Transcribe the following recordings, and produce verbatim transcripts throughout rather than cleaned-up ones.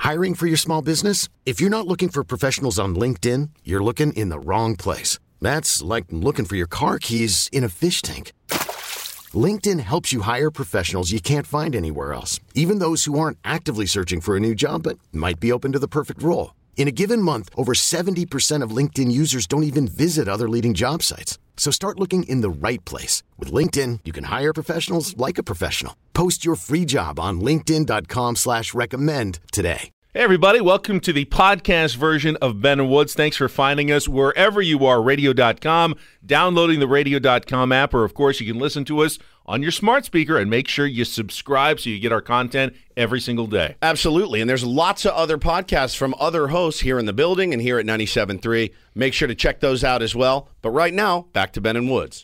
Hiring for your small business? If you're not looking for professionals on LinkedIn, you're looking in the wrong place. That's like looking for your car keys in a fish tank. LinkedIn helps you hire professionals you can't find anywhere else, even those who aren't actively searching for a new job but might be open to the perfect role. In a given month, over seventy percent of LinkedIn users don't even visit other leading job sites. So start looking in the right place. With LinkedIn, you can hire professionals like a professional. Post your free job on linkedin.com slash recommend today. Hey, everybody. Welcome to the podcast version of Ben and Woods. Thanks for finding us wherever you are, radio dot com, downloading the radio dot com app, or, of course, you can listen to us on your smart speaker, and make sure you subscribe so you get our content every single day. Absolutely. And there's lots of other podcasts from other hosts here in the building and here at ninety-seven point three. Make sure to check those out as well. But right now, back to Ben and Woods.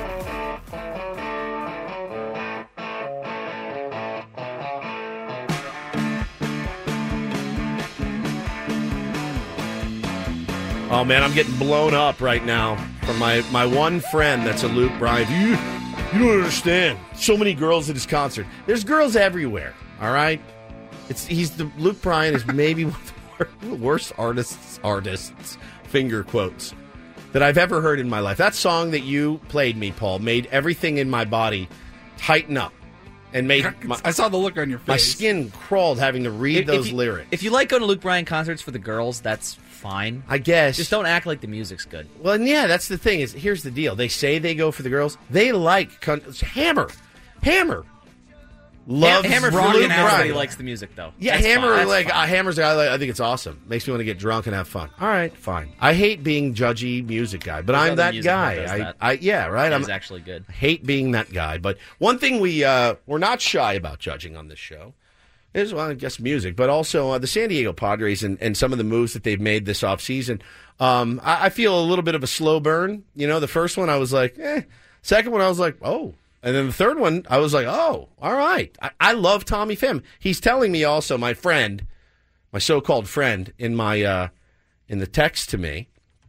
Oh, man, I'm getting blown up right now from my, my one friend that's a Luke Bryan. You, you don't understand. So many girls at his concert. There's girls everywhere, all right? It's he's the Luke Bryan is maybe one of the worst artists, artists, finger quotes, that I've ever heard in my life. That song that you played me, Paul, made everything in my body tighten up. And made my, I saw the look on your face. My skin crawled having to read if, those if you, lyrics. If you like going to Luke Bryan concerts for the girls, that's fine. I guess. Just don't act like the music's good. Well, and yeah, that's the thing. Is here's the deal. They say they go for the girls. They like con- Hammer. Hammer. Loves Hammer Luke Bryan. Everybody Bryan. likes the music, though. Yeah, that's Hammer. fine. Like fine. uh, Hammer's. I, like, I think it's awesome. Makes me want to get drunk and have fun. All right, fine. I hate being judgy music guy, but There's I'm other that music guy. that does I, that. I, yeah, right. That's I'm actually good. I hate being that guy. But one thing we uh, we're not shy about judging on this show is, well, I guess music, but also uh, the San Diego Padres and, and some of the moves that they've made this offseason. Um, I, I feel a little bit of a slow burn. You know, the first one I was like, eh. Second one I was like, oh. And then the third one, I was like, oh, all right. I, I love Tommy Pham. He's telling me also, my friend, my so-called friend, in my uh, in the text to me,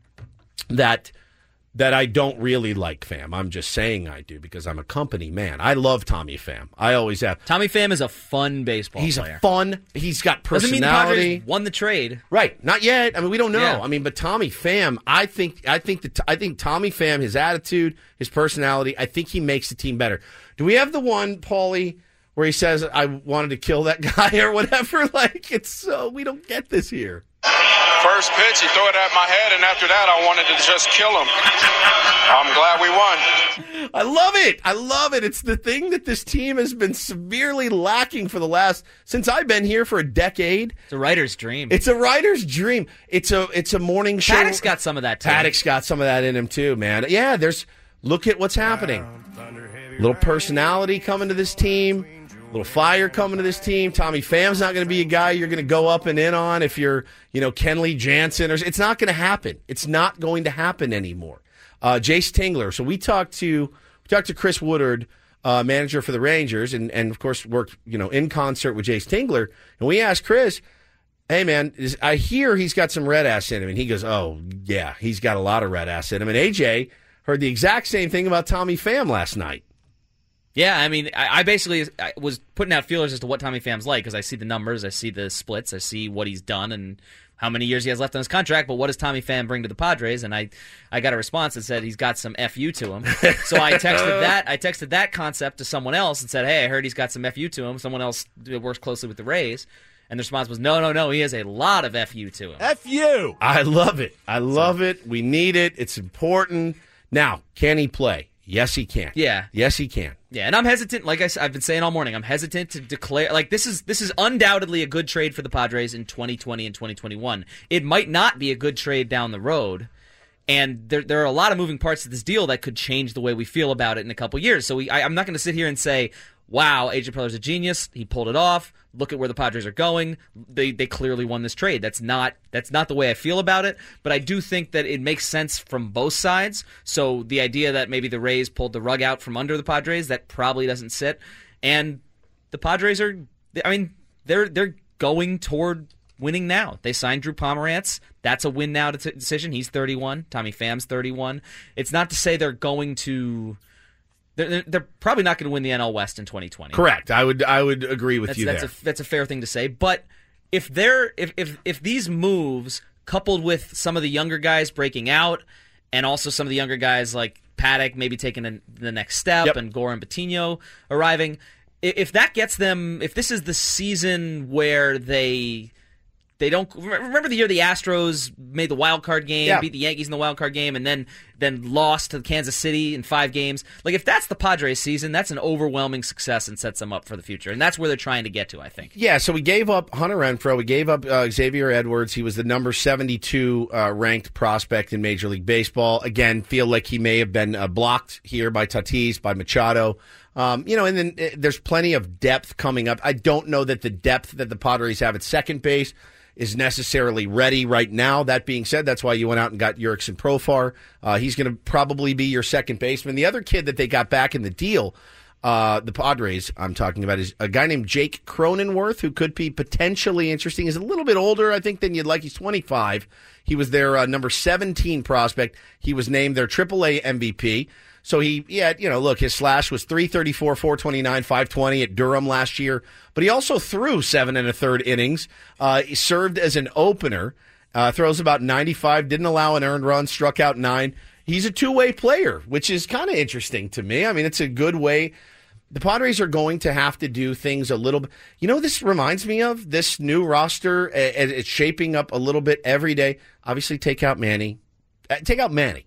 that that I don't really like Pham. I'm just saying I do because I'm a company man. I love Tommy Pham. I always have. Tommy Pham is a fun baseball he's player. a fun. He's got Doesn't mean the personality. Padres won the trade. Right, not yet. I mean, we don't know. Yeah. I mean, but Tommy Pham, I think, I think that I think Tommy Pham, his attitude, his personality, I think he makes the team better. Do we have the one, Paulie, where he says, "I wanted to kill that guy" or whatever? Like, it's so we don't get this here. First pitch, he threw it at my head, and after that, I wanted to just kill him. I'm glad we won. I love it. I love it. It's the thing that this team has been severely lacking for the last, since I've been here for a decade. It's a writer's dream. It's a writer's dream. It's a it's a morning show. Paddock's got some of that, too. Paddock's got some of that in him, too, man. Yeah, there's, look at what's happening. A little personality coming to this team. A little fire coming to this team. Tommy Pham's not going to be a guy you're going to go up and in on if you're, you know, Kenley Jansen. Or, it's not going to happen. It's not going to happen anymore. Uh, Jace Tingler. So we talked to we talked to Chris Woodard, uh, manager for the Rangers, and, and of course worked, you know, in concert with Jace Tingler. And we asked Chris, hey, man, is, I hear he's got some red ass in him. And he goes, oh, yeah, he's got a lot of red ass in him. And A J heard the exact same thing about Tommy Pham last night. Yeah, I mean, I, I basically I was putting out feelers as to what Tommy Pham's like because I see the numbers, I see the splits, I see what he's done and how many years he has left on his contract, but what does Tommy Pham bring to the Padres? And I, I got a response that said he's got some F U to him. So I texted that I texted that concept to someone else and said, hey, I heard he's got some F U to him. Someone else works closely with the Rays. And the response was, no, no, no, he has a lot of F U to him. F U! I love it. I love so. it. We need it. It's important. Now, can he play? Yes, he can. Yeah. Yes, he can. Yeah, and I'm hesitant, like I, I've been saying all morning, I'm hesitant to declare, like this is this is undoubtedly a good trade for the Padres in twenty twenty and twenty twenty-one. It might not be a good trade down the road, and there there are a lot of moving parts to this deal that could change the way we feel about it in a couple years. So we, I, I'm not going to sit here and say, wow, A J Preller's a genius, he pulled it off, look at where the Padres are going, they they clearly won this trade. That's not that's not the way I feel about it, but I do think that it makes sense from both sides. So the idea that maybe the Rays pulled the rug out from under the Padres, that probably doesn't sit. And the Padres are, I mean, they're they're going toward winning now. They signed Drew Pomerantz. That's a win now decision. He's thirty-one. Tommy Pham's thirty-one. It's not to say they're going to... They're, they're probably not going to win the N L West in twenty twenty. Correct. I would I would agree with that's, you that's there. A, that's a fair thing to say, but if they're if if if these moves coupled with some of the younger guys breaking out, and also some of the younger guys like Paddock maybe taking a, the next step, yep. and Gore and Patino arriving, if that gets them, if this is the season where they they don't remember the year the Astros made the wild card game, yeah. beat the Yankees in the wild card game, and then then lost to Kansas City in five games. Like if that's the Padres season, that's an overwhelming success and sets them up for the future, and that's where they're trying to get to, I think. Yeah. So we gave up Hunter Renfroe, we gave up uh, Xavier Edwards. He was the number seventy-two uh, ranked prospect in Major League Baseball. Again, feel like he may have been uh, blocked here by Tatis, by Machado. Um, you know, and then uh, there's plenty of depth coming up. I don't know that the depth that the Padres have at second base is necessarily ready right now. That being said, that's why you went out and got Jurickson Profar. Uh, he's going to probably be your second baseman. The other kid that they got back in the deal, uh, the Padres I'm talking about, is a guy named Jake Cronenworth, who could be potentially interesting. He's a little bit older, I think, than you'd like. He's twenty-five. He was their uh, number seventeen prospect. He was named their triple A M V P. So he, yeah, you know, look, his slash was three thirty-four, four twenty-nine, five twenty at Durham last year, but he also threw seven and a third innings. Uh, he served as an opener, uh, throws about ninety-five, didn't allow an earned run, struck out nine. He's a two-way player, which is kind of interesting to me. I mean, it's a good way. The Padres are going to have to do things a little bit. You know, this reminds me of this new roster. It's shaping up a little bit every day. Obviously, take out Manny, uh, take out Manny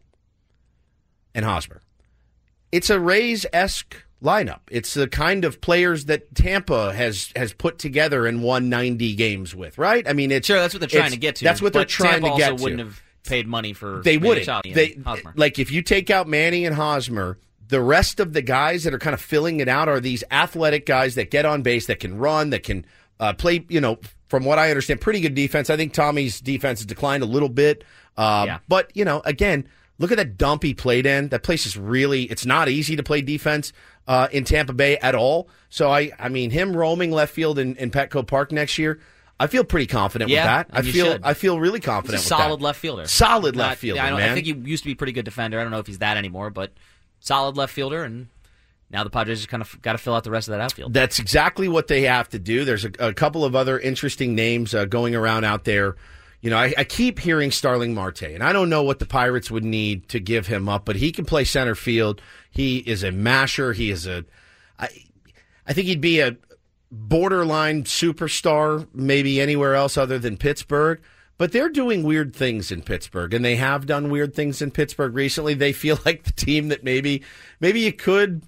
and Hosmer. It's a Rays-esque lineup. It's the kind of players that Tampa has has put together and won ninety games with, right? I mean, it's sure that's what they're trying to get to. That's what they're but trying Tampa to get also to. Wouldn't have paid money for they wouldn't. They Hosmer. Like if you take out Manny and Hosmer, the rest of the guys that are kind of filling it out are these athletic guys that get on base, that can run, that can uh, play. You know, from what I understand, pretty good defense. I think Tommy's defense has declined a little bit, uh, yeah. but you know, again. Look at that dump he played in. That place is really, it's not easy to play defense uh, in Tampa Bay at all. So, I I mean, him roaming left field in, in Petco Park next year, I feel pretty confident yeah, with that. I you feel should. I feel really confident He's a with solid that. left fielder. Solid Not, left fielder, yeah, I, don't, man. I think he used to be a pretty good defender. I don't know if he's that anymore, but solid left fielder, and now the Padres just kind of got to fill out the rest of that outfield. That's exactly what they have to do. There's a, a couple of other interesting names uh, going around out there. You know, I, I keep hearing Starling Marte, and I don't know what the Pirates would need to give him up, but he can play center field. He is a masher. He is a, I, I think he'd be a borderline superstar, maybe anywhere else other than Pittsburgh. But they're doing weird things in Pittsburgh, and they have done weird things in Pittsburgh recently. They feel like the team that maybe, maybe you could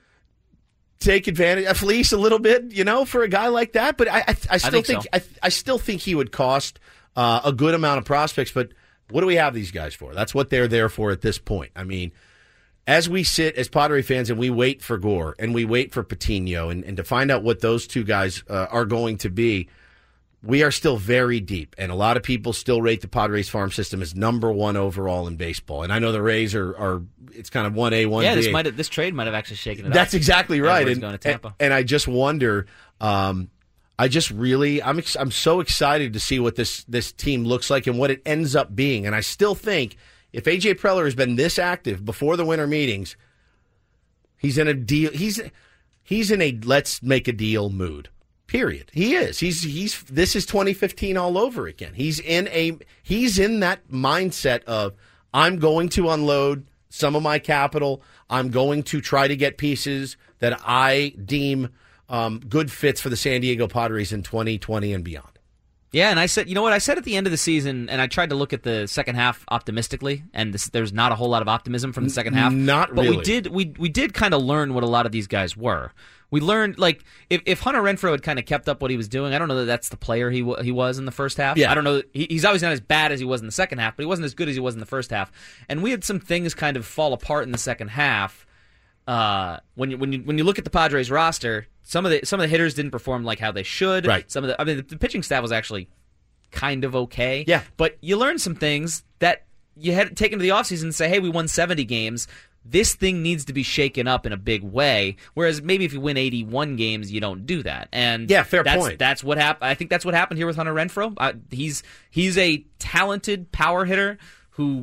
take advantage, a fleece a little bit, you know, for a guy like that. But I, I, I still I think, think, so. I, I still think he would cost Uh, a good amount of prospects, but what do we have these guys for? That's what they're there for at this point. I mean, as we sit as Padre fans and we wait for Gore and we wait for Patino and, and to find out what those two guys uh, are going to be, we are still very deep. And a lot of people still rate the Padres farm system as number one overall in baseball. And I know the Rays are, are it's kind of one A, one B. Yeah, this, might have, this trade might have actually shaken it That's up. exactly right. And, going to Tampa. And, and I just wonder... Um, I just really, I'm ex- I'm so excited to see what this, this team looks like and what it ends up being. And I still think if A J Preller has been this active before the winter meetings, he's in a deal. He's he's in a let's make a deal mood. Period. He is. He's he's. This is twenty fifteen all over again. He's in a he's in that mindset of I'm going to unload some of my capital. I'm going to try to get pieces that I deem. Um, good fits for the San Diego Padres in twenty twenty and beyond. Yeah, and I said, you know what, I said at the end of the season, and I tried to look at the second half optimistically, and this, there's not a whole lot of optimism from the second half. Not but really. But we did, we we did kind of learn what a lot of these guys were. We learned, like, if, if Hunter Renfroe had kind of kept up what he was doing, I don't know that that's the player he w- he was in the first half. Yeah. I don't know. He, he's obviously not as bad as he was in the second half, but he wasn't as good as he was in the first half. And we had some things kind of fall apart in the second half. Uh, when you when you when you look at the Padres roster, some of the some of the hitters didn't perform like how they should. Right. Some of the I mean the, the pitching staff was actually kind of okay. Yeah. But you learned some things that you had taken to the offseason and say, hey, we won seventy games. This thing needs to be shaken up in a big way. Whereas maybe if you win eighty-one games, you don't do that. And yeah, fair that's, point. That's what happened. I think that's what happened here with Hunter Renfroe. Uh, he's he's a talented power hitter who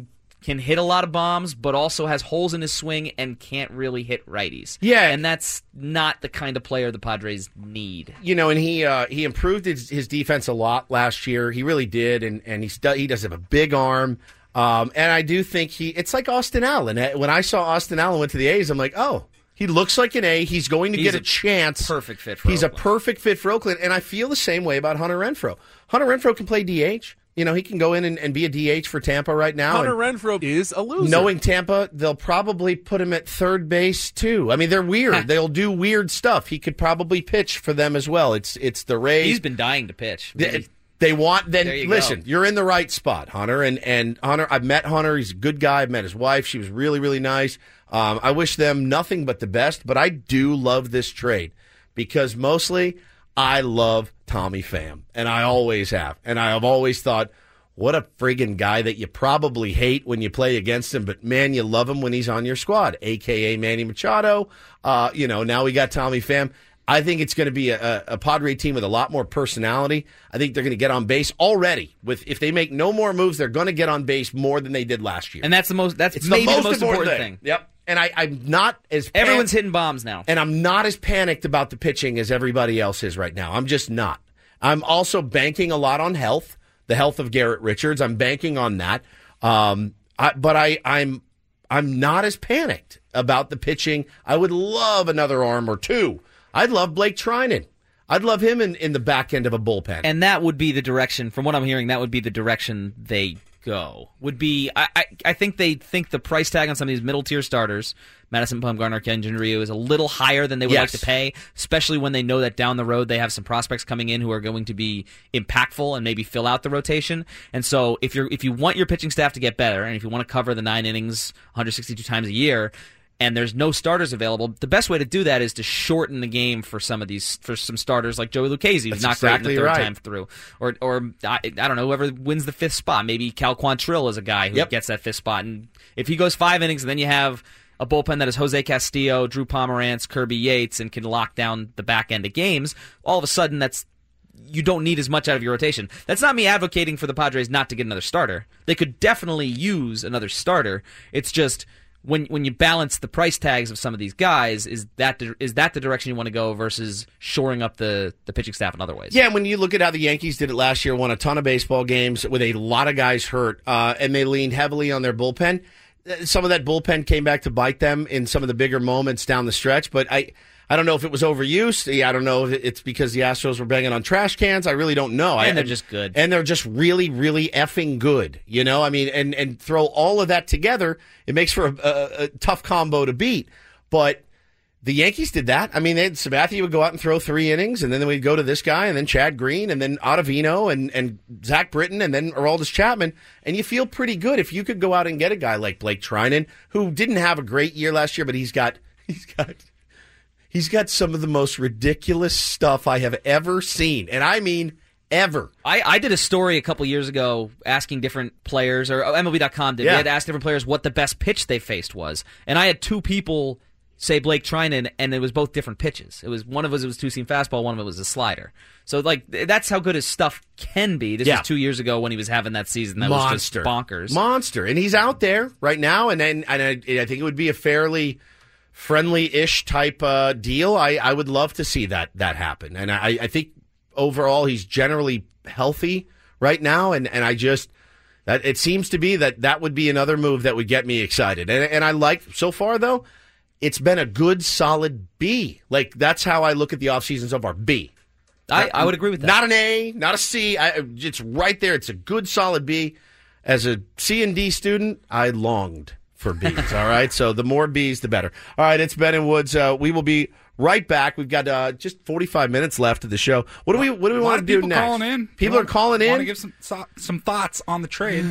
can hit a lot of bombs, but also has holes in his swing and can't really hit righties. Yeah. And that's not the kind of player the Padres need. You know, and he uh, he improved his, his defense a lot last year. He really did, and, and he's, he does have a big arm. Um, and I do think he, it's like Austin Allen. When I saw Austin Allen went to the A's, I'm like, oh, he looks like an A. He's going to He's get a, a chance. Perfect fit for He's Oakland. a perfect fit for Oakland, and I feel the same way about Hunter Renfroe. Hunter Renfroe can play D H. You know, he can go in and, and be a D H for Tampa right now. Hunter Renfroe is a loser. Knowing Tampa, they'll probably put him at third base too. I mean, they're weird. They'll do weird stuff. He could probably pitch for them as well. It's it's the Rays. He's been dying to pitch. They, they want then you listen. go. You're in the right spot, Hunter. And and Hunter, I've met Hunter. He's a good guy. I've met his wife. She was really really nice. Um, I wish them nothing but the best. But I do love this trade because mostly I love Tommy Pham, and I always have, and I have always thought, what a friggin' guy that you probably hate when you play against him, but man, you love him when he's on your squad, a k a. Manny Machado. Uh, you know, now we got Tommy Pham. I think it's going to be a, a Padre team with a lot more personality. I think they're going to get on base already. With if they make no more moves, they're going to get on base more than they did last year. And that's the most. That's it's maybe the most, the most important, important thing. thing. Yep. And I, I'm not as pan- Everyone's hitting bombs now, and I'm not as panicked about the pitching as everybody else is right now. I'm just not. I'm also banking a lot on health. The health of Garrett Richards, I'm banking on that. Um, I, but I, I'm I'm not as panicked about the pitching. I would love another arm or two. I'd love Blake Trinan. I'd love him in, in the back end of a bullpen. and that would be the direction. From what I'm hearing, that would be the direction they go. Would be I I, I think they think the price tag on some of these middle tier starters, Madison Bumgarner, Kenjin Ryu, is a little higher than they would Yes. like to pay, especially when they know that down the road they have some prospects coming in who are going to be impactful and maybe fill out the rotation. And so if you're if you want your pitching staff to get better, and if you want to cover the nine innings one hundred sixty-two times a year, and there's no starters available, the best way to do that is to shorten the game for some of these, for some starters like Joey Lucchesi, who's That's not exactly great in the third right. time through, or or I, I don't know, whoever wins the fifth spot. Maybe Cal Quantrill is a guy who Yep. gets that fifth spot, and if he goes five innings, and then you have a bullpen that is Jose Castillo, Drew Pomerantz, Kirby Yates, and can lock down the back end of games, all of a sudden that's you don't need as much out of your rotation. That's not me advocating for the Padres not to get another starter. They could definitely use another starter. It's just when when you balance the price tags of some of these guys, is that the, is that the direction you want to go versus shoring up the, the pitching staff in other ways? Yeah, when you look at how the Yankees did it last year, won a ton of baseball games with a lot of guys hurt, uh, and they leaned heavily on their bullpen. Some of that bullpen came back to bite them in some of the bigger moments down the stretch, but I I don't know if it was overuse. I don't know if it's because the Astros were banging on trash cans. I really don't know. And I, they're just good. And they're just really, really effing good. You know, I mean, and, and throw all of that together, it makes for a, a, a tough combo to beat. But the Yankees did that. I mean, they had, Sabathia would go out and throw three innings, and then we'd go to this guy, and then Chad Green, and then Ottavino, and, and Zach Britton, and then Aroldis Chapman, and you feel pretty good if you could go out and get a guy like Blake Trinan, who didn't have a great year last year, but he's got he's got he's got some of the most ridiculous stuff I have ever seen, and I mean ever. I, I did a story a couple years ago asking different players, or M L B dot com did. Yeah. They had asked different players what the best pitch they faced was, and I had two people say Blake Trinan, and it was both different pitches. It was one of us it was two seam fastball, one of it was a slider. So like that's how good his stuff can be. This Yeah. was two years ago when he was having that season that Monster. was just bonkers. Monster. And he's out there right now, and and, and I, I think it would be a fairly friendly-ish type uh, deal. I, I would love to see that that happen. And I, I think overall he's generally healthy right now, and, and I just that it seems to be that that would be another move that would get me excited. And and I like so far though, it's been a good solid B. Like that's how I look at the offseason so far. B. I, I would agree with that. Not an A, not a C. I, it's right there. It's a good solid B. As a C and D student, I longed for B's. All right, so the more B's, the better. All right, it's Ben and Woods. Uh, we will be right back. We've got uh, just forty-five minutes left of the show. What do we What do we A lot want of to do people next? calling in. People are calling in. Want to give some so- some thoughts on the trade?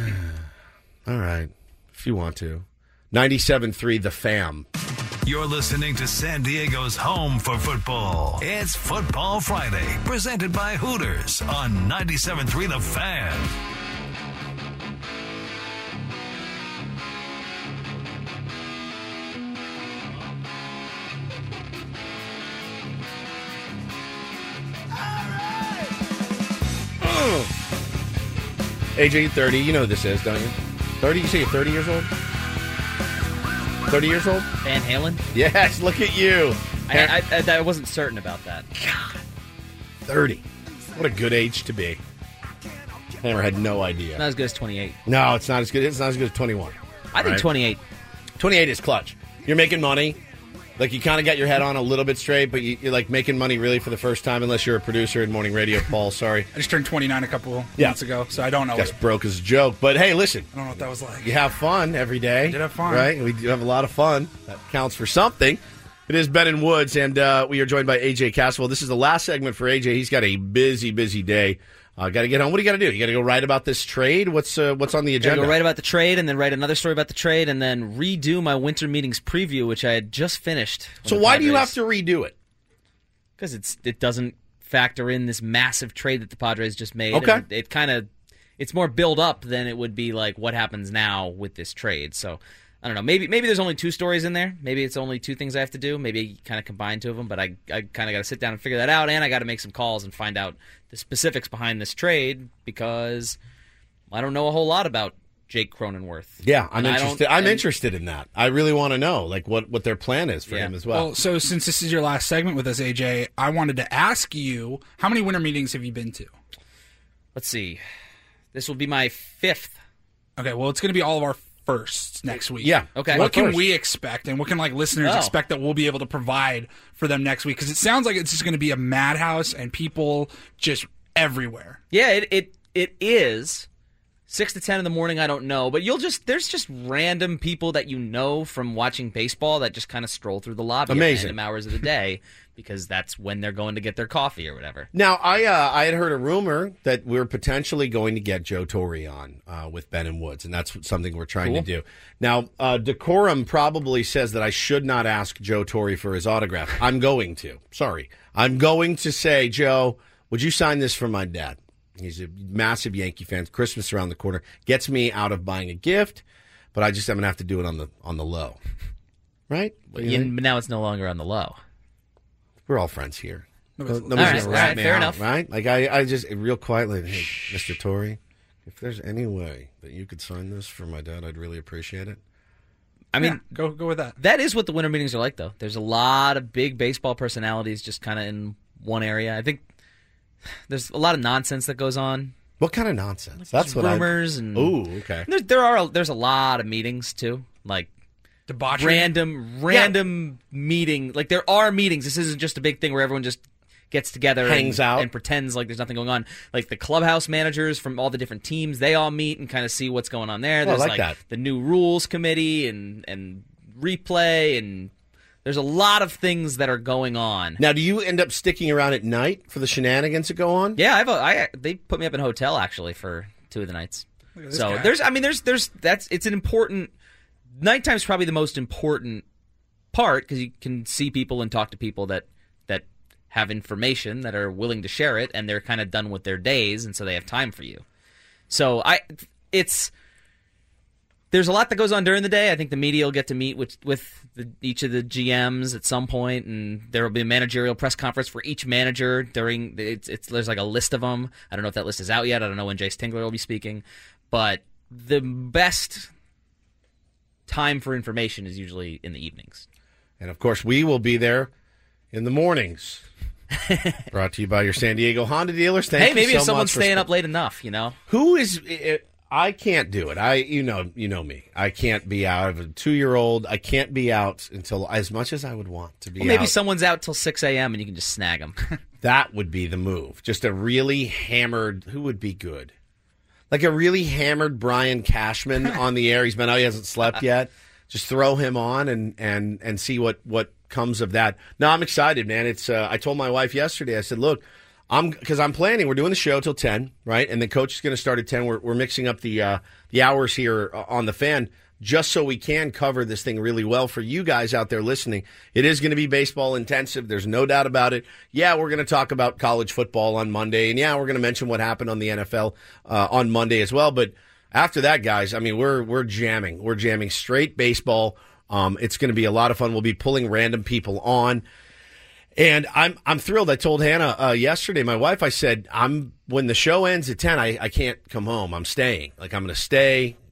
All right, if you want to. ninety-seven point three The Fam. You're listening to San Diego's home for football. It's Football Friday, presented by Hooters on ninety-seven point three The Fan. A J thirty, you know who this is, don't you? thirty? You say you're thirty years old? thirty years old? Van Halen? Yes, look at you. I, I, I, I wasn't certain about that. God, thirty. What a good age to be. Hammer had no idea. Not as good as twenty-eight. No, it's not as good. It's not as good as twenty-one. I think right? twenty-eight. twenty-eight is clutch. You're making money. Like, you kind of got your head on a little bit straight, but you, you're, like, making money really for the first time, unless you're a producer in morning radio. Paul, sorry. I just turned twenty-nine a couple Yeah. months ago, so I don't know. That's What, broke as a joke. But, hey, listen. I don't know what that was like. You have fun every day. We did have fun. Right? We do have a lot of fun. That counts for something. It is Ben and Woods, and uh, we are joined by A J Caswell. This is the last segment for A J. He's got a busy, busy day. Uh, got to get home. What do you got to do? You got to go write about this trade? What's uh, what's on the Gotta agenda? go write about the trade, and then write another story about the trade, and then redo my winter meetings preview, which I had just finished. So why do you have to redo it? Because it's it doesn't factor in this massive trade that the Padres just made. Okay. And it kind of it's more build up than it would be like what happens now with this trade. So I don't know. Maybe maybe there's only two stories in there. Maybe it's only two things I have to do. Maybe kind of combine two of them. But I I kind of got to sit down and figure that out, and I got to make some calls and find out the specifics behind this trade because I don't know a whole lot about Jake Cronenworth. Yeah, I'm And I interested. don't- I'm and- interested in that. I really want to know, like, what, what their plan is for Yeah. him as well. Well, so since this is your last segment with us, A J, I wanted to ask you, how many winter meetings have you been to? Let's see. This will be my fifth. Okay, well, it's going to be all of our firsts next week. Yeah. Okay. What What can first? we expect, and what can like listeners Oh. expect that we'll be able to provide for them next week? Because it sounds like it's just going to be a madhouse and people just everywhere. Yeah, it it it is. Six to ten in the morning, I don't know, but you'll just there's just random people that you know from watching baseball that just kind of stroll through the lobby Amazing. at random hours of the day because that's when they're going to get their coffee or whatever. Now, I uh, I had heard a rumor that we're potentially going to get Joe Torre on uh, with Ben and Woods, and that's something we're trying Cool. to do. Now, uh, decorum probably says that I should not ask Joe Torre for his autograph. I'm going to. Sorry. I'm going to say, Joe, would you sign this for my dad? He's a massive Yankee fan. Christmas around the corner. Gets me out of buying a gift, but I just am going to have to do it on the on the low. Right? What do you Yeah, think? but now it's no longer on the low. We're all friends here. Nobody's- Nobody's All right, gonna all rat right, me fair out, enough. right? Like I, I just real quietly, hey, Mister Torre, if there's any way that you could sign this for my dad, I'd really appreciate it. I mean, Yeah, go go with that. that is what the winter meetings are like, though. There's a lot of big baseball personalities just kind of in one area. I think there's a lot of nonsense that goes on. What kind of nonsense? That's what rumors I. and Ooh, okay. There's, there are there's a lot of meetings too, like Debauchery. random random meeting. Like there are meetings. This isn't just a big thing where everyone just gets together, Hangs and, out. and pretends like there's nothing going on. Like the clubhouse managers from all the different teams, they all meet and kind of see what's going on there. Oh, I There's like like that. the new rules committee and and replay and. There's a lot of things that are going on. Now, do you end up sticking around at night for the shenanigans that go on? Yeah, I've a, I they put me up in a hotel actually for two of the nights. Look at this So guy. there's I mean there's there's that's it's an important nighttime's probably the most important part because you can see people and talk to people that that have information that are willing to share it and they're kind of done with their days and so they have time for you. So I it's there's a lot that goes on during the day. I think the media will get to meet with with the, each of the G Ms at some point, and there will be a managerial press conference for each manager during. It's, it's there's like a list of them. I don't know if that list is out yet. I don't know when Jace Tingler will be speaking, but the best time for information is usually in the evenings. And of course, we will be there in the mornings. Brought to you by your San Diego Honda dealers. Thank hey, you maybe so if someone's much for staying sp- up late enough, you know. Who is? I can't do it. I, you know, you know me. I can't be out. I have a two-year-old. I can't be out until as much as I would want to be. Well, maybe out. someone's out till six a.m. and you can just snag them. That would be the move. Just a really hammered. Who would be good? Like a really hammered Brian Cashman on the air. He's been out. He hasn't slept yet. Just throw him on and and and see what what comes of that. No, I'm excited, man. It's. Uh, I told my wife yesterday. I said, look. I'm because I'm planning. We're doing the show till ten, right? And the coach is going to start at ten. We're we're mixing up the uh, the hours here on the Fan just so we can cover this thing really well for you guys out there listening. It is going to be baseball intensive. There's no doubt about it. Yeah, we're going to talk about college football on Monday, and yeah, we're going to mention what happened on the N F L uh, on Monday as well. But after that, guys, I mean, we're we're jamming. We're jamming straight baseball. Um, it's going to be a lot of fun. We'll be pulling random people on. And I'm I'm thrilled. I told Hannah uh, yesterday, my wife, I said, I'm when the show ends at ten, I, I can't come home. I'm staying. Like, I'm going to stay,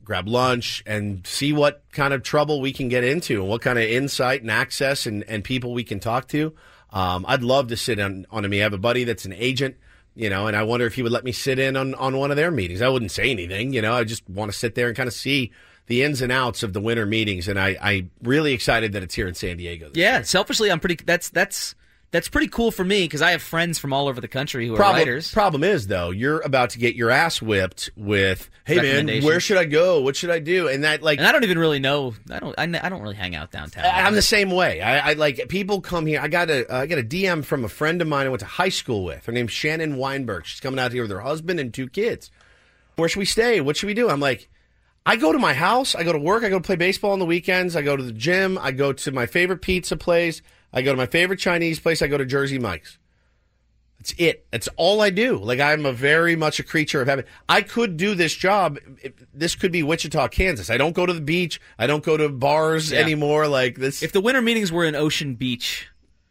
grab lunch, and see what kind of trouble we can get into and what kind of insight and access and, and people we can talk to. Um, I'd love to sit on, on me. I have a buddy that's an agent, you know, and I wonder if he would let me sit in on, on one of their meetings. I wouldn't say anything, you know. I just want to sit there and kind of see the ins and outs of the winter meetings, and I, I'm really excited that it's here in San Diego. This yeah, year. selfishly, I'm pretty. That's that's that's pretty cool for me because I have friends from all over the country who are problem, writers. Problem is, though, you're about to get your ass whipped with, "Hey man, where should I go? What should I do?" And that, like, and I don't even really know. I don't. I, I don't really hang out downtown. I, I'm the same way. I, I like people come here. I got a I got a D M from a friend of mine I went to high school with. Her name's Shannon Weinberg. She's coming out here with her husband and two kids. Where should we stay? What should we do? I'm like, I go to my house, I go to work, I go to play baseball on the weekends, I go to the gym, I go to my favorite pizza place, I go to my favorite Chinese place, I go to Jersey Mike's. That's it. That's all I do. Like, I'm a very much a creature of habit. I could do this job. This could be Wichita, Kansas. I don't go to the beach. I don't go to bars yeah. anymore. Like this. If the winter meetings were in Ocean Beach,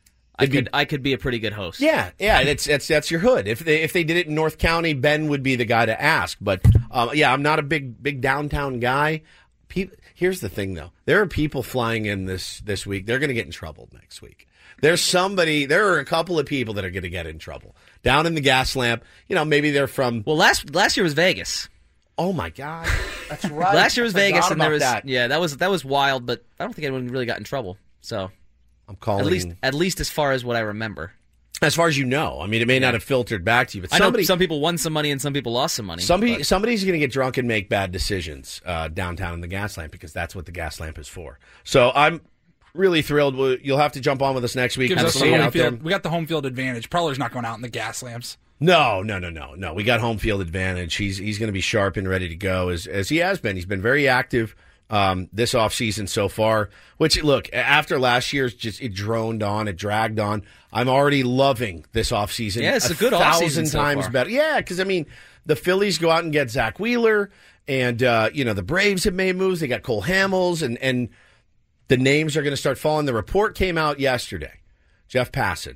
I It'd could be, I could be a pretty good host. Yeah, yeah, that's that's that's your hood. If they if they did it in North County, Ben would be the guy to ask. But um, yeah, I'm not a big big downtown guy. People, here's the thing, though. There are people flying in this this week. They're going to get in trouble next week. There's somebody. There are a couple of people that are going to get in trouble down in the gas lamp. You know, maybe they're from. Well, last last year was Vegas. Oh my God, that's right. Last year was Vegas, and there was that. yeah, that was that was wild. But I don't think anyone really got in trouble. So. I'm calling. At least, at least as far as what I remember. As far as you know. I mean, it may not have filtered back to you, but I somebody, know some people won some money and some people lost some money. Somebody, but. Somebody's going to get drunk and make bad decisions uh, downtown in the gas lamp because that's what the gas lamp is for. So I'm really thrilled. You'll have to jump on with us next week. Gives us the home field. We got the home field advantage. Preller's not going out in the gas lamps. No, no, no, no, no. We got home field advantage. He's he's going to be sharp and ready to go as as he has been. He's been very active. Um, this offseason so far, which, look, after last year's, just it droned on, it dragged on. I'm already loving this offseason. Yeah, it's a, a good thousand offseason times so better. Yeah, because, I mean, the Phillies go out and get Zach Wheeler, and, uh, you know, the Braves have made moves. They got Cole Hamels, and, and the names are going to start falling. The report came out yesterday. Jeff Passan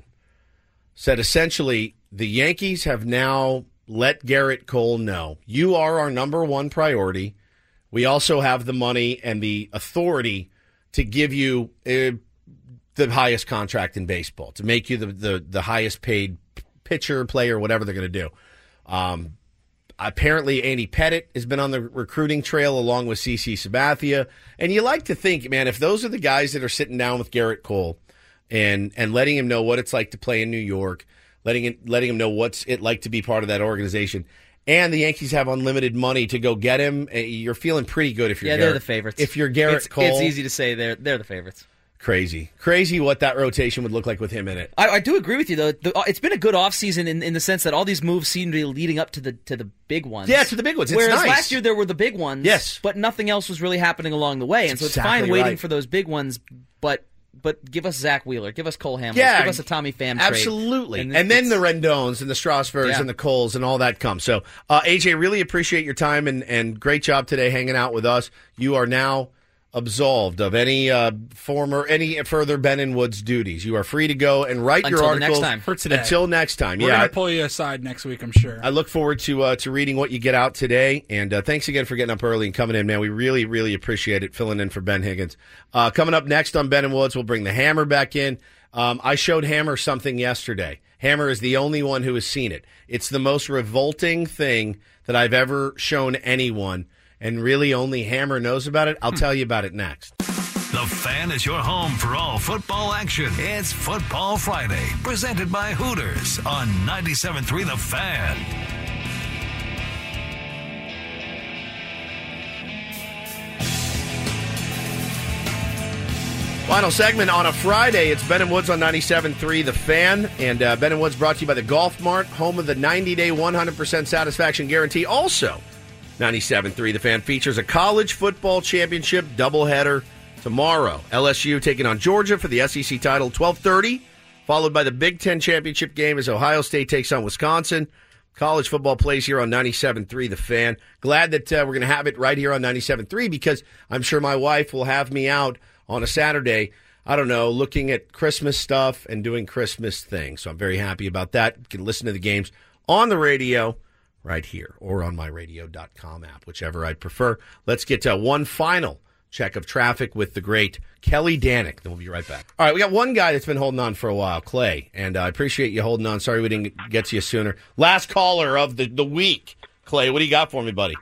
said, essentially, the Yankees have now let Garrett Cole know, you are our number one priority. We also have the money and the authority to give you uh, the highest contract in baseball, to make you the, the, the highest paid pitcher, player, whatever they're going to do. Um, apparently, Andy Pettitte has been on the recruiting trail along with CeCe Sabathia. And you like to think, man, if those are the guys that are sitting down with Garrett Cole and, and letting him know what it's like to play in New York, letting it, letting him know what's it like to be part of that organization, and the Yankees have unlimited money to go get him, you're feeling pretty good if you're yeah, Garrett. they're the favorites. If you're Garrett it's, Cole. It's easy to say they're they're the favorites. Crazy. Crazy what that rotation would look like with him in it. I, I do agree with you, though. The, it's been a good offseason in, in the sense that all these moves seem to be leading up to the to the big ones. Yeah, to the big ones. It's Whereas nice. last year there were the big ones, yes, but nothing else was really happening along the way. And so it's exactly fine waiting right. for those big ones, but but give us Zach Wheeler, give us Cole Hamels, yeah, give us a Tommy Pham trade. Absolutely. And, and then the Rendones and the Strasburgs yeah. and the Coles and all that comes. So, uh, A J, really appreciate your time and, and great job today hanging out with us. You are now absolved of any uh, former, any further Ben and Woods duties. You are free to go and write until your articles. Next time. For today. Until next time. We're yeah, going to pull you aside next week, I'm sure. I look forward to uh, to reading what you get out today. And uh, thanks again for getting up early and coming in, man. We really, really appreciate it, filling in for Ben Higgins. Uh, coming up next on Ben and Woods, we'll bring the Hammer back in. Um, I showed Hammer something yesterday. Hammer is the only one who has seen it. It's the most revolting thing that I've ever shown anyone, and really only Hammer knows about it. I'll tell you about it next. The Fan is your home for all football action. It's Football Friday, presented by Hooters on ninety-seven point three The Fan. Final segment on a Friday. It's Ben and Woods on ninety-seven point three The Fan. And uh, Ben and Woods brought to you by the Golf Mart, home of the ninety-day, one hundred percent satisfaction guarantee. Also, ninety-seven point three The Fan features a college football championship doubleheader tomorrow. L S U taking on Georgia for the S E C title, twelve thirty, followed by the Big Ten championship game as Ohio State takes on Wisconsin. College football plays here on ninety-seven point three The Fan. Glad that uh, we're going to have it right here on ninety-seven point three because I'm sure my wife will have me out on a Saturday, I don't know, looking at Christmas stuff and doing Christmas things. So I'm very happy about that. You can listen to the games on the radio right here or on my radio dot com app, whichever I prefer. Let's get to one final check of traffic with the great Kelly Danick. Then we'll be right back. All right, we got one guy that's been holding on for a while, Clay, and uh, I appreciate you holding on. Sorry we didn't get to you sooner. Last caller of the, the week. Clay, what do you got for me, buddy?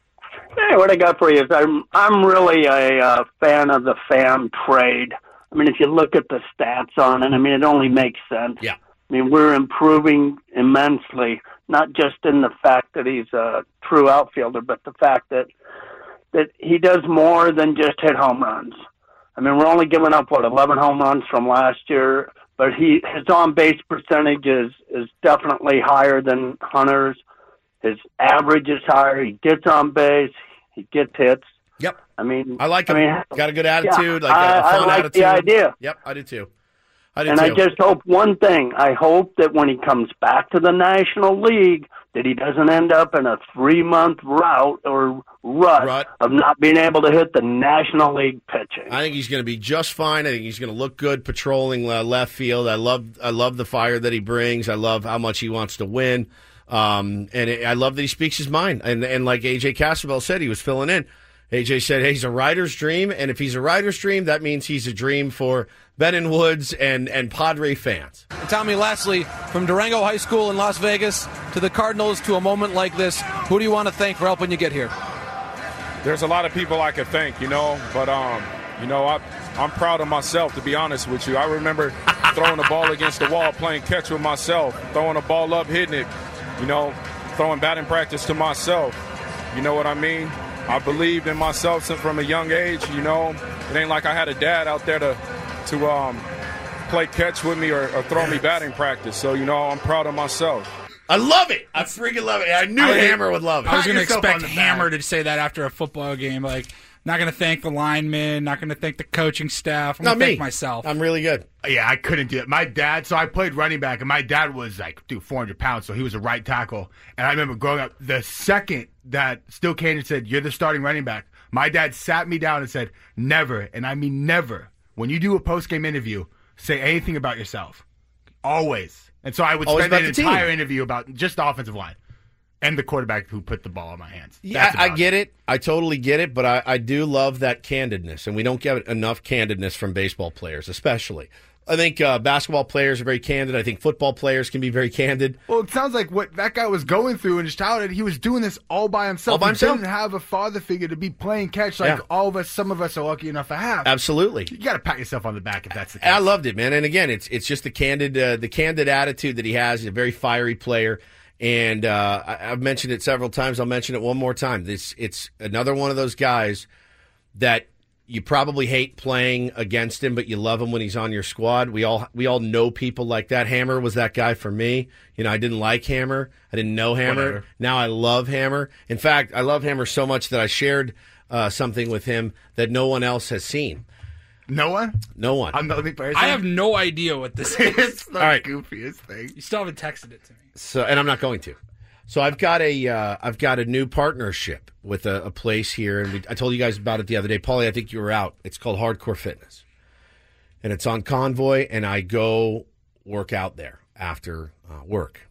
Hey, what I got for you is I'm I'm really a uh, fan of the Pham trade. I mean, if you look at the stats on it, I mean, it only makes sense. Yeah. I mean, we're improving immensely, not just in the fact that he's a true outfielder, but the fact that that he does more than just hit home runs. I mean, we're only giving up, what, eleven home runs from last year, but he his on-base percentage is, is definitely higher than Hunter's. His average is higher. He gets on base. He gets hits. Yep. I mean, I like him. I mean, got a good attitude, yeah, like a, a I, fun I like attitude. the idea. Yep, I do too. I do and too. I just hope one thing. I hope that when he comes back to the National League, that he doesn't end up in a three-month route or rut, Rut. of not being able to hit the National League pitching. I think he's going to be just fine. I think he's going to look good patrolling uh, left field. I love, I love the fire that he brings. I love how much he wants to win, um, and it, I love that he speaks his mind. And and like A J Cassavell said, he was filling in. A J said, hey, he's a writer's dream, and if he's a writer's dream, that means he's a dream for Ben and Woods and, and Padre fans. Tommy, lastly, from Durango High School in Las Vegas to the Cardinals to a moment like this, who do you want to thank for helping you get here? There's a lot of people I could thank, you know, but, um, you know, I, I'm proud of myself, to be honest with you. I remember throwing the ball against the wall, playing catch with myself, throwing the ball up, hitting it, you know, throwing batting practice to myself. You know what I mean? I believed in myself since from a young age, you know. It ain't like I had a dad out there to to um, play catch with me or, or throw me batting practice. So, you know, I'm proud of myself. I love it. I freaking love it. I knew I, Hammer would love it. I was going to Pat yourself expect on the Hammer back. to say that after a football game. Like, not going to thank the linemen, not going to thank the coaching staff. I'm Not going to me. thank myself. I'm really good. Yeah, I couldn't do it. My dad, so I played running back, and my dad was like, dude, four hundred pounds, so he was a right tackle. And I remember growing up, the second that Still Canyon said, you're the starting running back, my dad sat me down and said, never, and I mean never, when you do a post-game interview, say anything about yourself. Always. And so I would Always spend about an the team. entire interview about just the offensive line and the quarterback who put the ball in my hands. Yeah, That's I, I about get it. I totally get it, but I, I do love that candidness, and we don't get enough candidness from baseball players, especially. I think uh, basketball players are very candid. I think football players can be very candid. Well, it sounds like what that guy was going through in his childhood, he was doing this all by himself. All by he himself. didn't have a father figure to be playing catch like Yeah. all of us, some of us are lucky enough to have. Absolutely. You got to pat yourself on the back if that's the case. I loved it, man. And again, it's it's just the candid uh, the candid attitude that he has. He's a very fiery player, and uh, I, I've mentioned it several times. I'll mention it one more time. This it's another one of those guys that you probably hate playing against him, but you love him when he's on your squad. We all we all know people like that. Hammer was that guy for me. You know, I didn't like Hammer. I didn't know Hammer. Whatever. Now I love Hammer. In fact, I love Hammer so much that I shared uh, something with him that no one else has seen. No one? No one. I'm the only person? I have no idea what this is. It's the All right. goofiest thing. You still haven't texted it to me. So, and I'm not going to. So I've got a uh, I've got a new partnership with a, a place here, and we, I told you guys about it the other day. Paulie, I think you were out. It's called Hardcore Fitness, and it's on Convoy, and I go work out there after uh, work.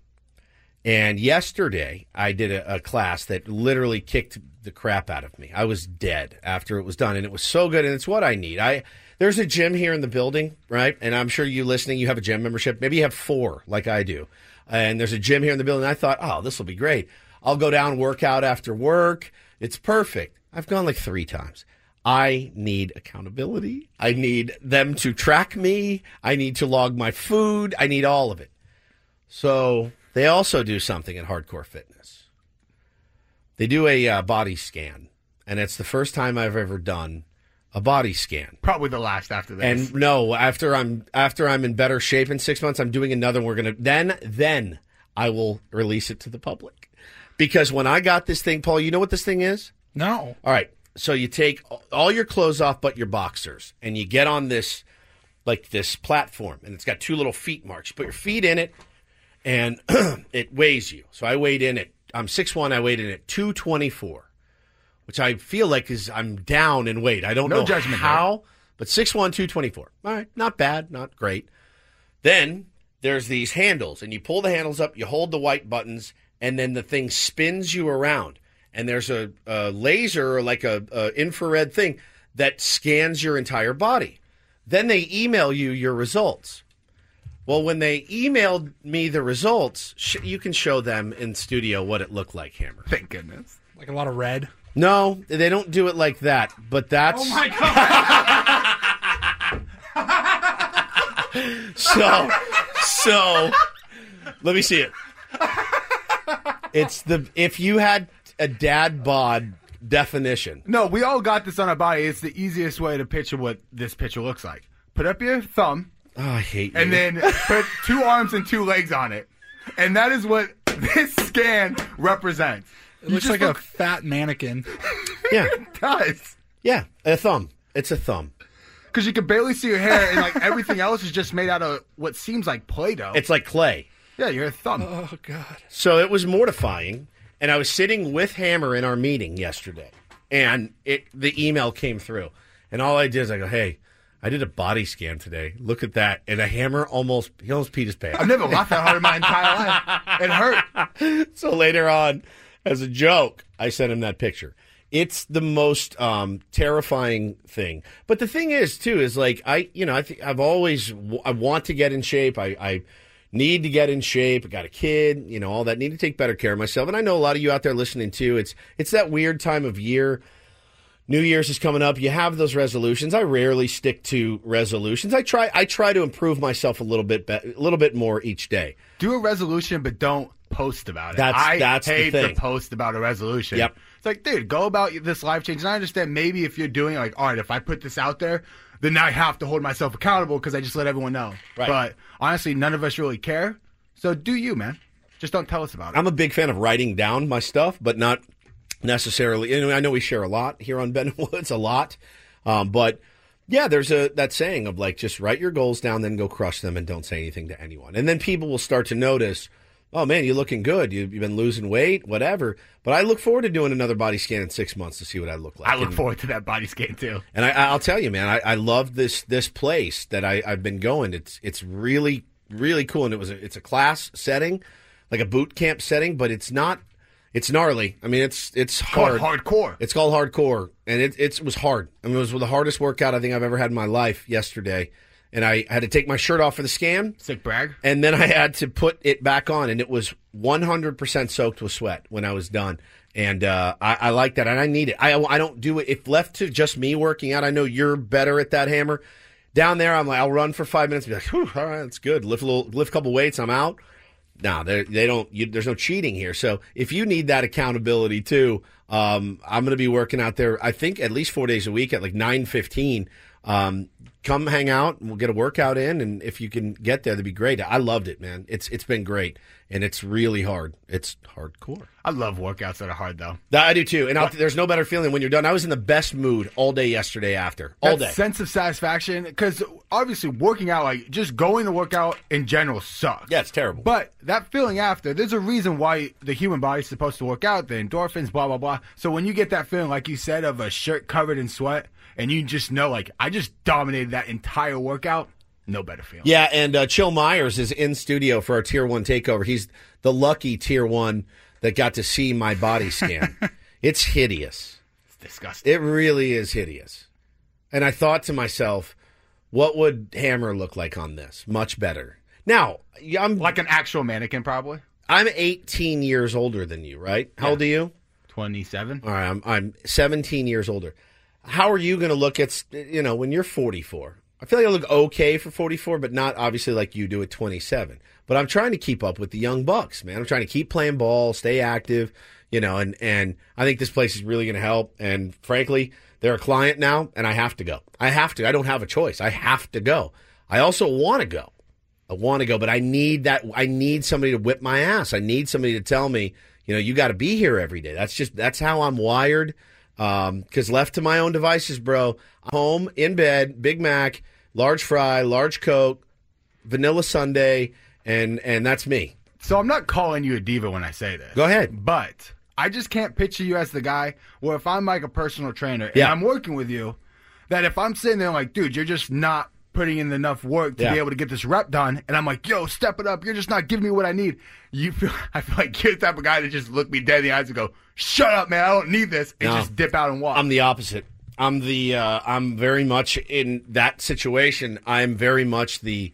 And yesterday, I did a, a class that literally kicked the crap out of me. I was dead after it was done, and it was so good, and it's what I need. I there's a gym here in the building, right? And I'm sure you listening, you have a gym membership. Maybe you have four, like I do. And there's a gym here in the building. I thought, oh, this will be great. I'll go down, work out after work. It's perfect. I've gone like three times. I need accountability. I need them to track me. I need to log my food. I need all of it. So they also do something at Hardcore Fitness. They do a uh, body scan, and it's the first time I've ever done a body scan. Probably the last after this. And no, after I'm after I'm in better shape in six months, I'm doing another. We're gonna then then I will release it to the public, because when I got this thing, Paul, you know what this thing is? No. All right, so you take all your clothes off but your boxers, and you get on this like this platform, and it's got two little feet marks. You put your feet in it, and it weighs you. So I weighed in at I'm six one. I weighed in at two twenty-four. Which I feel like is I'm down in weight. I don't No know judgment how, there. but six one, two twenty-four. All right, not bad, not great. Then there's these handles, and you pull the handles up, you hold the white buttons, and then the thing spins you around. And there's a, a laser or like a, a infrared thing that scans your entire body. Then they email you your results. Well, when they emailed me the results, sh- you can show them in studio what it looked like, Hammer. Thank goodness. Like a lot of red? No, they don't do it like that. But that's... Oh, my God. so, so, let me see it. It's the... If you had a dad bod definition. No, we all got this on our body. It's the easiest way to picture what this picture looks like. Put up your thumb. Oh, I hate you. And then put two arms and two legs on it. And that is what this scan represents. It looks like look... a fat mannequin. Yeah. It does. Yeah, a thumb. It's a thumb. Because you can barely see your hair, and like everything else is just made out of what seems like Play-Doh. It's like clay. Yeah, you're a thumb. Oh, God. So it was mortifying. And I was sitting with Hammer in our meeting yesterday, and it the email came through. And all I did is I go, hey, I did a body scan today. Look at that. And a Hammer almost, he almost peed his pants. I've never laughed that hard in my entire life. It hurt. So later on, as a joke, I sent him that picture. It's the most um, terrifying thing. But the thing is, too, is like, I, you know, I think I've always, I want to get in shape. I, I need to get in shape. I got a kid, you know, all that. Need to take better care of myself. And I know a lot of you out there listening too. It's it's that weird time of year. New Year's is coming up. You have those resolutions. I rarely stick to resolutions. I try I try to improve myself a little bit be- a little bit more each day. Do a resolution, but don't post about it. That's I that's hate the thing. to post about a resolution. Yep. It's like, dude, go about this life change. And I understand maybe if you're doing like, all right, if I put this out there, then I have to hold myself accountable because I just let everyone know. Right. But honestly, none of us really care. So do you, man. Just don't tell us about it. I'm a big fan of writing down my stuff, but not necessarily. You know, I know we share a lot here on Ben Woods, a lot. Um, but, yeah, there's a that saying of, like, just write your goals down, then go crush them, and don't say anything to anyone. And then people will start to notice, oh, man, you're looking good. You've been losing weight, whatever. But I look forward to doing another body scan in six months to see what I look like. I look and, forward to that body scan, too. And I, I'll tell you, man, I, I love this this place that I, I've been going. It's it's really, really cool. And it was a, it's a class setting, like a boot camp setting, but it's not, it's gnarly. I mean, it's it's hard. Called hardcore. It's called hardcore. And it, it's, it was hard. I mean, it was the hardest workout I think I've ever had in my life yesterday. And I had to take my shirt off for the scan. Sick brag. And then I had to put it back on, and it was one hundred percent soaked with sweat when I was done. And uh, I, I like that, and I need it. I, I don't do it. If left to just me working out, I know you're better at that, Hammer. Down there, I'm like, I'll run for five minutes and be like, whew, all right, that's good. Lift a little, lift a couple weights, I'm out. No, they don't. You, there's no cheating here. So if you need that accountability too, um, I'm going to be working out there, I think, at least four days a week at like nine fifteen. Um, come hang out and we'll get a workout in. And if you can get there, that'd be great. I loved it, man. It's It's been great. And it's really hard. It's hardcore. I love workouts that are hard, though. I do, too. And I'll, there's no better feeling when you're done. I was in the best mood all day yesterday after. All that day. sense of satisfaction. Because obviously working out, like just going to work out in general sucks. Yeah, it's terrible. But that feeling after, there's a reason why the human body's supposed to work out. The endorphins, blah, blah, blah. So when you get that feeling, like you said, of a shirt covered in sweat, and you just know, like, I just dominated that entire workout. No better feeling. Yeah, and uh, Chill Myers is in studio for our Tier one takeover. He's the lucky Tier one that got to see my body scan. It's hideous. It's disgusting. It really is hideous. And I thought to myself, what would Hammer look like on this? Much better. Now, I'm... Like an actual mannequin, probably? I'm eighteen years older than you, right? How yeah. old are you? twenty-seven. All right, I'm, I'm seventeen years older. How are you going to look at, you know, when you're forty-four? I feel like I look okay for forty-four, but not obviously like you do at twenty-seven. But I'm trying to keep up with the young bucks, man. I'm trying to keep playing ball, stay active, you know, and, and I think this place is really going to help. And frankly, they're a client now, and I have to go. I have to. I don't have a choice. I have to go. I also want to go. I want to go, but I need that. I need somebody to whip my ass. I need somebody to tell me, you know, you got to be here every day. That's just, that's how I'm wired. Um, because left to my own devices, bro, home, in bed, Big Mac, large fry, large Coke, vanilla sundae, and and that's me. So I'm not calling you a diva when I say this. Go ahead. But I just can't picture you as the guy where if I'm like a personal trainer and yeah. I'm working with you, that if I'm sitting there like, dude, you're just not putting in enough work to Yeah. be able to get this rep done. And I'm like, yo, step it up. You're just not giving me what I need. You feel, I feel like you're the type of guy that just look me dead in the eyes and go, shut up, man. I don't need this. And No. just dip out and walk. I'm the opposite. I'm the uh, I'm very much in that situation. I'm very much the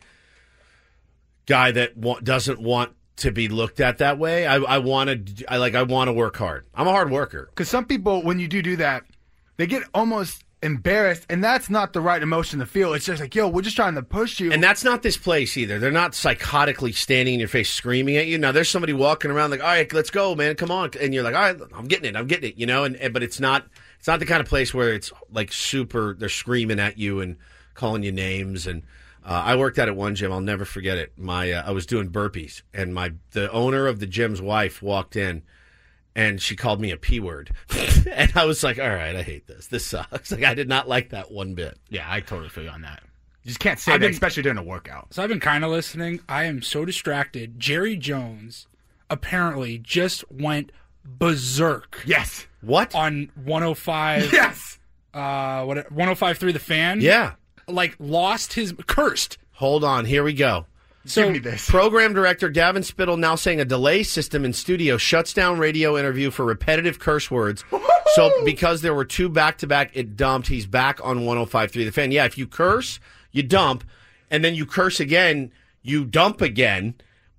guy that wa- doesn't want to be looked at that way. I, I want to I like I want to work hard. I'm a hard worker. Because some people, when you do do that, they get almost embarrassed, and that's not the right emotion to feel. It's just like, yo, we're just trying to push you. And that's not this place either. They're not psychotically standing in your face screaming at you. Now, there's somebody walking around like, all right, let's go, man, come on. And you're like, all right, I'm getting it, I'm getting it, you know. And, and but it's not it's not the kind of place where it's like super, they're screaming at you and calling you names. And uh, I worked out at one gym, I'll never forget it. My uh, I was doing burpees, and my the owner of the gym's wife walked in, and she called me a P word. And I was like, all right, I hate this. This sucks. Like, I did not like that one bit. Yeah, I totally feel you on that. You just can't say I've that, been- especially during a workout. So I've been kind of listening. I am so distracted. Jerry Jones apparently just went berserk. Yes. What? On one oh five. Yes. Uh, what? one oh five point three The Fan. Yeah. Like lost his cursed. Hold on, here we go. So Give me this. Program director Gavin Spittle now saying a delay system in studio shuts down radio interview for repetitive curse words. So because there were two back-to-back, it dumped. He's back on one oh five point three The Fan. Yeah, if you curse, you dump, and then you curse again, you dump again,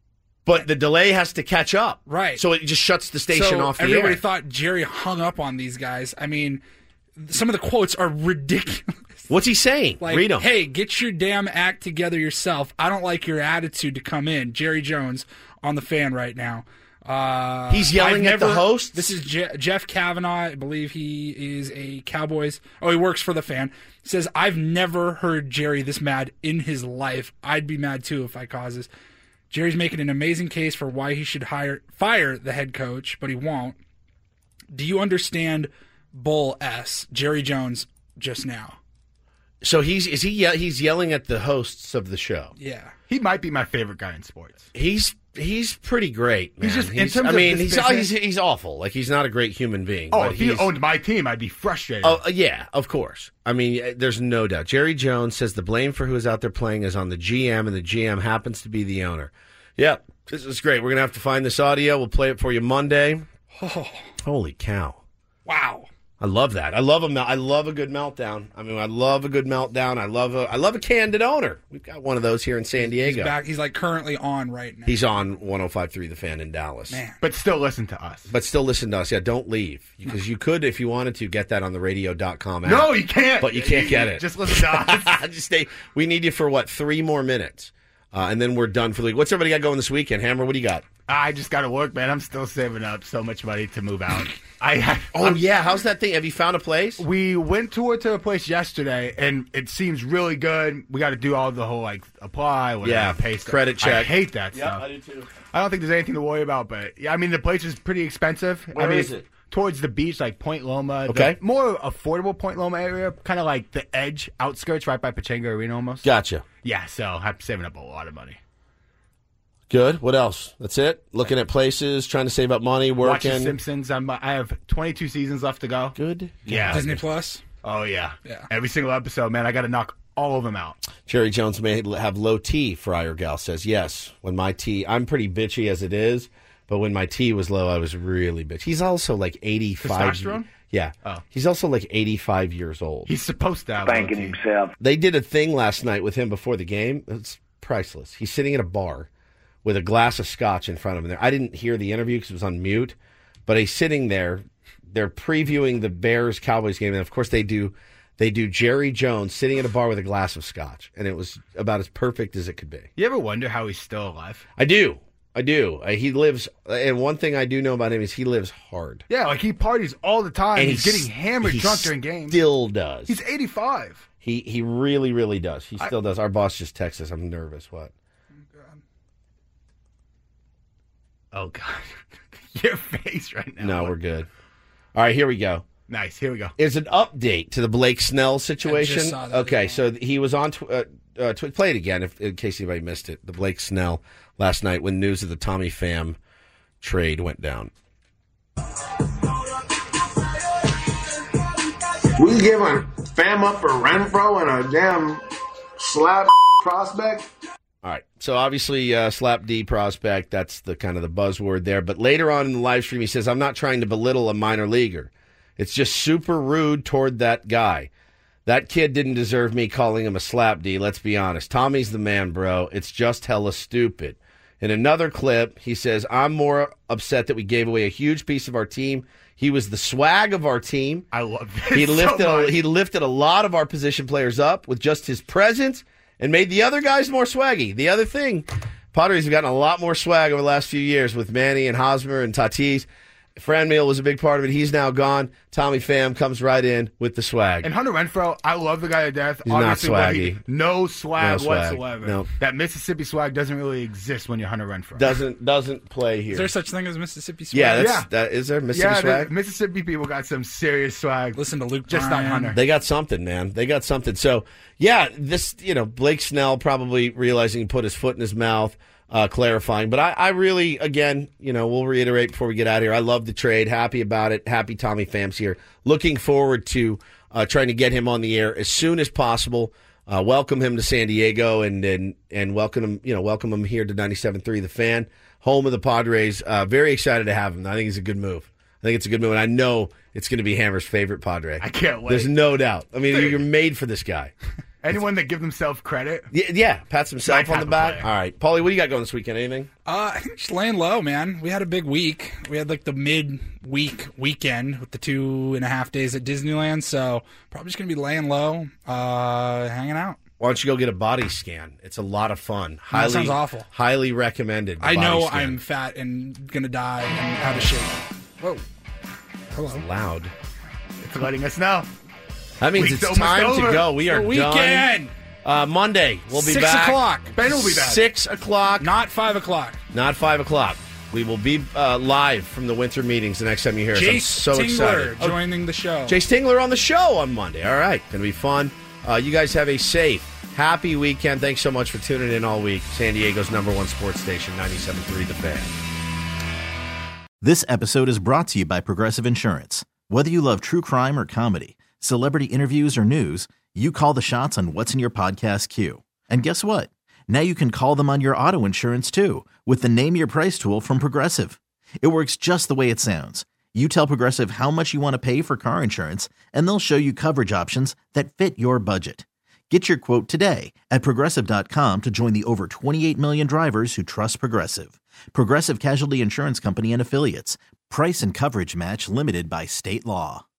but the delay has to catch up. Right. So it just shuts the station so off the everybody air. thought Jerry hung up on these guys. I mean, some of the quotes are ridiculous. What's he saying? Like, Read them. hey, get your damn act together yourself. I don't like your attitude to come in. Jerry Jones on The Fan right now. Uh, He's yelling I've at the never- hosts? This is Je- Jeff Kavanaugh. I believe he is a Cowboys. Oh, he works for The Fan. Says, I've never heard Jerry this mad in his life. I'd be mad too if I caused this. Jerry's making an amazing case for why he should hire fire the head coach, but he won't. Do you understand Bull S, Jerry Jones, just now? So he's is he ye- he's yelling at the hosts of the show. Yeah. He might be my favorite guy in sports. He's he's pretty great, man. He's just- in terms I of mean, this he's, business- he's he's awful. Like, he's not a great human being. Oh, but if he he's- owned my team, I'd be frustrated. Oh, uh, yeah, of course. I mean, uh, there's no doubt. Jerry Jones says the blame for who is out there playing is on the G M, and the G M happens to be the owner. Yeah, this is great. We're going to have to find this audio. We'll play it for you Monday. Oh, Holy cow. wow. I love that. I love a mel- I love a good meltdown. I mean, I love a good meltdown. I love a I love a candid owner. We've got one of those here in San Diego. He's back. He's like currently on right now. He's on one oh five point three The Fan in Dallas. Man. But still listen to us. But still listen to us. Yeah, don't leave. Because you could, if you wanted to, get that on the radio dot com app. No, you can't. But you can't get it. Just listen to us. Just stay. We need you for, what, three more minutes. Uh, and then we're done for the week. What's everybody got going this weekend? Hammer, what do you got? I just got to work, man. I'm still saving up so much money to move out. I Oh, I'm- yeah. How's that thing? Have you found a place? We went to to a place yesterday, and it seems really good. We got to do all the whole like apply, whatever, Yeah, pay stuff. credit check. I hate that Yeah, stuff. I do too. I don't think there's anything to worry about, but yeah, I mean the place is pretty expensive. Where I mean, is it's it? Towards the beach, like Point Loma. Okay. The more affordable Point Loma area, kind of like the edge outskirts, right by Pechanga Arena, almost. Gotcha. Yeah, so I'm saving up a lot of money. Good. What else? That's it? Looking at places, trying to save up money, Watch The working. Simpsons. I'm, I have twenty-two seasons left to go. Good. Yeah. Disney Plus. Oh yeah. Yeah. Every single episode, man. I got to knock all of them out. Jerry Jones may have low T, Friar Gal says. Yes. When my T, I'm pretty bitchy as it is, but when my T was low, I was really bitchy. He's also like eighty-five. Testosterone? Yeah. Oh. He's also like eighty-five years old. He's supposed to have Banking low T. himself. They did a thing last night with him before the game. It's priceless. He's sitting at a bar with a glass of scotch in front of him there. I didn't hear the interview because it was on mute, but he's sitting there. They're previewing the Bears-Cowboys game, and of course they do they do Jerry Jones sitting at a bar with a glass of scotch, and it was about as perfect as it could be. You ever wonder how he's still alive? I do. I do. Uh, he lives, and one thing I do know about him is he lives hard. Yeah, like he parties all the time. And he's, he's- getting hammered he drunk during games. Still does. He's eighty-five. He he really, really does. He still does. Our boss just texted us. I'm nervous. What? Oh God, your face right now. No, we're good. All right, here we go. Nice. Here we go. Is an update to the Blake Snell situation. saw that Okay, as well. so he was on. Tw- uh, uh, tw- play it again, if, in case anybody missed it. The Blake Snell last night when news of the Tommy Pham trade went down. We giving Pham up for Renfro and a damn slap prospect. All right. So obviously, uh, slap D prospect, that's the kind of the buzzword there. But later on in the live stream, he says, I'm not trying to belittle a minor leaguer. It's just super rude toward that guy. That kid didn't deserve me calling him a slap D. Let's be honest. Tommy's the man, bro. It's just hella stupid. In another clip, he says, I'm more upset that we gave away a huge piece of our team. He was the swag of our team. I love this He lifted, so much. a, he lifted a lot of our position players up with just his presence and made the other guys more swaggy. The other thing, Padres have gotten a lot more swag over the last few years with Manny and Hosmer and Tatis. Franmil was a big part of it. He's now gone. Tommy Pham comes right in with the swag. And Hunter Renfroe, I love the guy to death. He's not Obviously, what swaggy. He, no swag No swag. whatsoever. No. That Mississippi swag doesn't really exist when you're Hunter Renfroe. Doesn't doesn't play here. Is there such thing as Mississippi swag? Yeah, that's, Yeah. that is there Mississippi yeah, swag. the Mississippi people got some serious swag. Listen to Luke Just Bryan. not Hunter. They got something, man. They got something. So, yeah, this, you know, Blake Snell probably realizing he put his foot in his mouth, uh, clarifying. But I, I really, again, you know, we'll reiterate before we get out of here. I love the trade. Happy about it. Happy Tommy Pham's here. Looking forward to uh, trying to get him on the air as soon as possible. Uh, welcome him to San Diego and, and and welcome him, you know, welcome him here to ninety-seven point three The Fan, home of the Padres. Uh, very excited to have him. I think it's a good move. I think it's a good move, and I know it's going to be Hammer's favorite Padre. I can't wait. There's no doubt. I mean, you're made for this guy. Anyone that gives themselves credit. Yeah, yeah, pats himself My on the type of back. player. All right, Paulie, what do you got going this weekend? Anything? Uh, I think just laying low, man. We had a big week. We had like the mid-week weekend with the two and a half days at Disneyland. So probably just gonna be laying low, uh, hanging out. Why don't you go get a body scan? It's a lot of fun. Highly, sounds awful. Highly recommended. the I body know scan. I'm fat and gonna die and out of shape. Whoa. Hello. It's loud. It's letting us know. That means Week's it's time almost to over. go. We are The weekend. done. Uh, Monday, we'll be Six back. o'clock. Ben will be back. Six o'clock. Not five o'clock. Not five o'clock. We will be uh, live from the winter meetings the next time you hear us. I'm Jace so Tingler excited. Oh, joining the show. Jace Tingler on the show on Monday. All right. Going to be fun. Uh, you guys have a safe, happy weekend. Thanks so much for tuning in all week. San Diego's number one sports station, ninety-seven point three The Fan. This episode is brought to you by Progressive Insurance. Whether you love true crime or comedy, celebrity interviews or news, you call the shots on what's in your podcast queue. And guess what? Now you can call them on your auto insurance too with the Name Your Price tool from Progressive. It works just the way it sounds. You tell Progressive how much you want to pay for car insurance, and they'll show you coverage options that fit your budget. Get your quote today at Progressive dot com to join the over twenty-eight million drivers who trust Progressive. Progressive Casualty Insurance Company and Affiliates. Price and coverage match limited by state law.